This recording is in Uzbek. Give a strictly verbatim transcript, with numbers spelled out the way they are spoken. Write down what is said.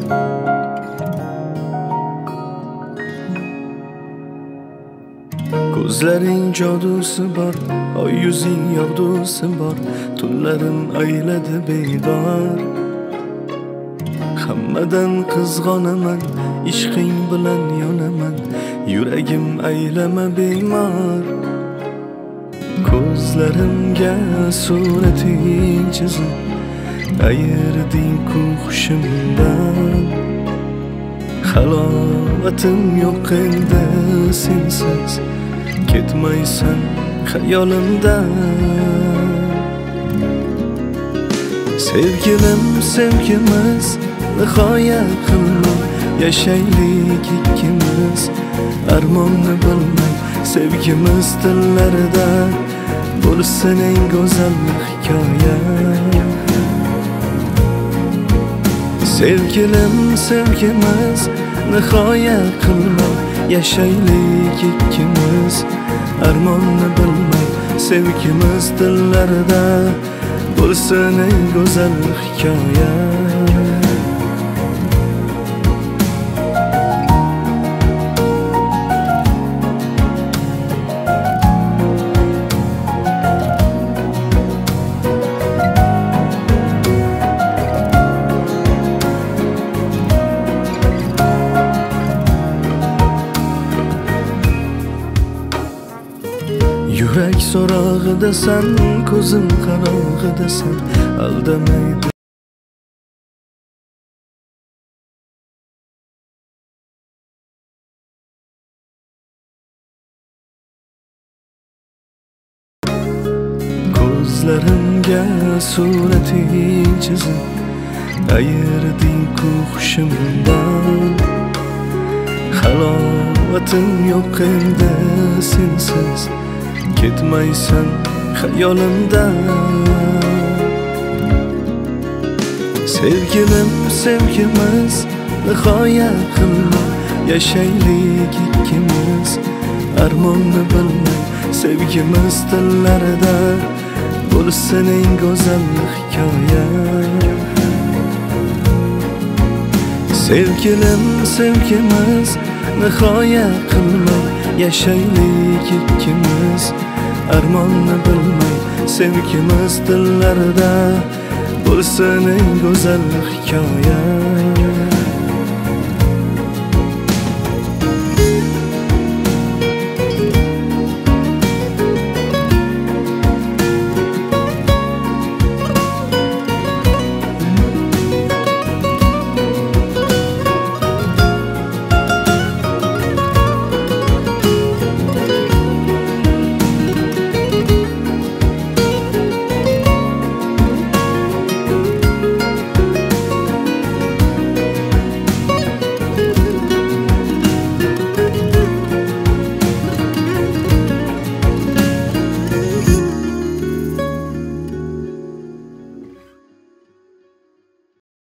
Ko'zlaring jodusi bor, oy yuzing yog'dusi bor, tunlarim ayladi bedor. Hammadan qizg'onaman, ishqing bilan yonaman, yuragim aylama bemor. Ko'zlarimga surating chizib, ayırding-ku hushimdan. Halovatim yo'q endi sensiz, ketmaysan xayolimdan. Sevgilim, sevgimiz nihoya qilma, yashaylik ikkimiz, armonni bilmay. Sevgimiz tillarida bo'lsin eng go'zal hikoya. Sevgilim, sevgimiz nihoya qilma, yashaylik ikkimiz, armonni bilmay. Sevgimiz dillarida bo'lsin eng go'zal hikoya. Yurak so'rog'idasan, ko'zim qarog'idasan, aldamaydi. Ko'zlarimga surating chizib, ayırding-ku hushimdan. Halovatim yo'q endi sensiz, ketmaysan xayolimdan. Sevgilim, sevgimiz nihoya qilma, yashaylik ikkimiz, armonni bilmay. Sevgimiz tillarida bo'lsin eng go'zal hikoya. Sevgilim, sevgimiz nihoya qilma, yashaylik ikkimiz, armonni bilmay. Sevgimiz dillarida bo'lsin eng go'zal hikoya.